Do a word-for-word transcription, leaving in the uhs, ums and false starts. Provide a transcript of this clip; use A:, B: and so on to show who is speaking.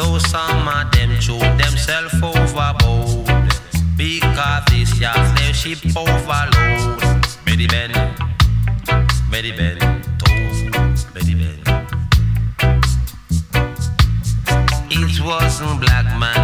A: Though some of them threw themselves overboard, because this yacht their ship overload. Betty Ben, Betty Ben, told Betty Ben. It wasn't black man